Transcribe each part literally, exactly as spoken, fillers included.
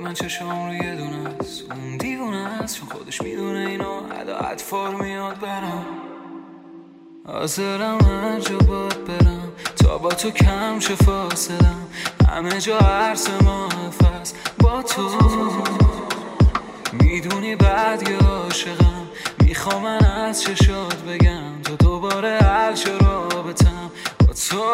من چشم رو یه دونه است، اون دیوونه است چون خودش میدونه اینو ادا اطفار میاد برم. حاضرم هر جا باید برم تا با تو کم شه فاصلم، همه جا عرص محفظ با تو. میدونی بعد یه عاشقم، میخوام من از چشات بگم تو دوباره حل شه رابطم با تو.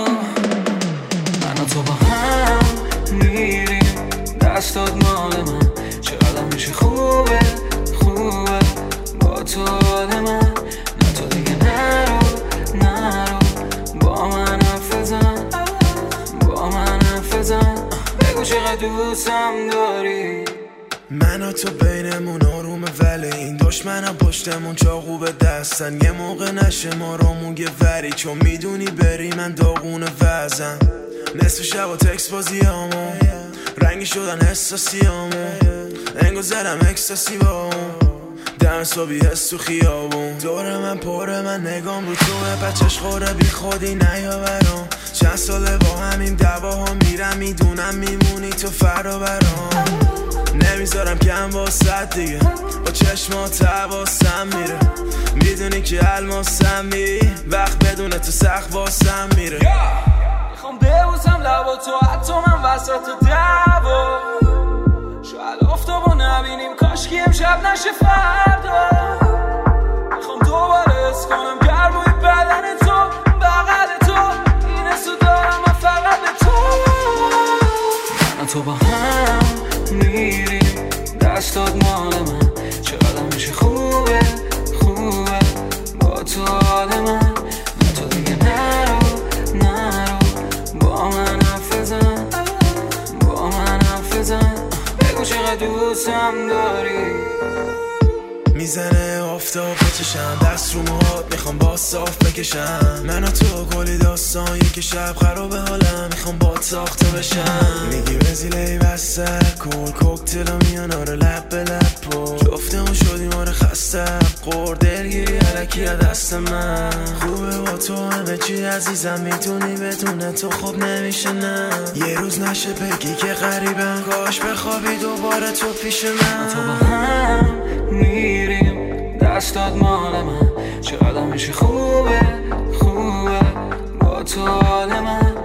من و تو با هم میریم، دستات مال من، چقدر میشه خوبه خوبه با تو حال من. نه تو دیگه نرو نرو، با من حرف بزن با من حرف بزن، بگو چقدر دوستم داری. من و تو بینمون آرومه ولی این دشمنم پشتمون چاقو به دستن، یه موقع نشه ما رو موگه وری، چون میدونی بری من داغون وزن. نصف شب و تکس بازیامون رنگی شدن احساسیامون، انگو زدم اکستاسی با اون دم صبحی هست تو خیابون. دور من پره من نگام رو توه، بچش خوره بی خودی نیا برام. چند ساله با همین دواها میرم، میدونم میمونی تو فردا برام. نمیذارم کم واسد دیگه، با چشمات حواسم میره، میدونی که الماسم می وقت بدون تو سخت واسم میره. میخوام ببوسم لبا تو حتی من وسط دعوا، شاید آفتابو نبینیم کاشکی امشب نشه فردا. میخوام دوباره حس کنم گرمای بدن تو بغل تو، این حسو دارم من فقط به تو. من تو با هم میریم، دستات مال من، چقدر میشه خوبه خوبه با تو حال من. نه تو دیگه نرو نرو، با من حرف بزن با من حرف بزن، بگو چقدر دوستم داری. میزنه آفتاب بچشم دست رو موهات، میخوام با صاف بکشم. من و تو کلی داستان یکی شب خراب حالم، میخوام با ساخته بشم. میگی وزیله بسته کل کوکتل و میان آره لب به لب پر، جفتمون شدیم آره خسته قور دلگیری علکی دست من. خوبه با تو همه چی عزیزم، میتونی بدون تو خوب نمیشه نه. یه روز نشه بگی که غریبم، کاش بخوابی دوباره تو پیش من. تو با هم میریم، دستات مال من، چقدر میشه خوبه خوبه با تو حال من.